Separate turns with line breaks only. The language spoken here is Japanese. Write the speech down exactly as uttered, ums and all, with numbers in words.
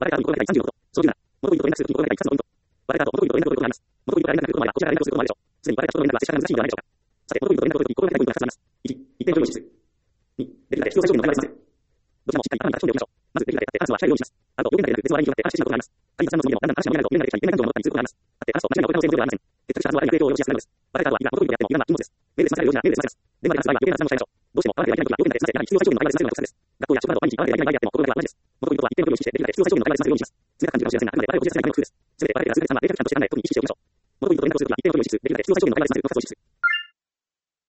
バレカードに心がけたいさんじゅうのこと。小じゅうなな。元ポイントと連絡するときに心がけたいふたつのポイント。バレカード、元ポイントと連絡することがあります。元ポイントから連絡することまでは、こちらから連絡をすることまででしょう。すでにバレた人と連絡は接し方が難しいのではないでしょうか。さて、元ポイントと連絡するときに心がけたいポイントがふたつあります。いち、一点上用意しする。に、できるだけ必要最小限の内容で済ませる。どちらもしっかり頭に書き込んでおきましょう。まず、できるだけ立って話すのは控えるようにします。あると、予備内で別の話題に広がって話してしまうことがあります。仮に雑談のつもりでも、だんだん話が盛り上がると、予備内で記者に言えない感情を持ったりすることがあります。だって話すと間違いが起こる可能性もゼロではありません。決着したはずは相手の影響を及ぼしやすくなるのです。バレカードはいくら元ポイントでやってもいらんは禁物です。メールで済ませられるようならメールで済ませます。電話で話す場合は余計な雑談を控えましょう。どうしても合わなければいけないときは予備内で済ませ、やはり必要最小限の会話で済ませるのがおすすめです。学校や職場など毎日会わなければいけない相手も心がけは大事です。元ポイントは一定の距離を意識して、できるだけ必要最小限の会話で済ませるようにします。冷たく感じるかもしれませんが、あくまでバレをこじらせないための工夫です。せめてバレてから数ヶ月間は冷却期間として考え、特に意識しておきましょう。元ポイントと連絡するときは一定の距離を意識する。できるだけ必要最小限の会話で済ませるとふたつを意識する。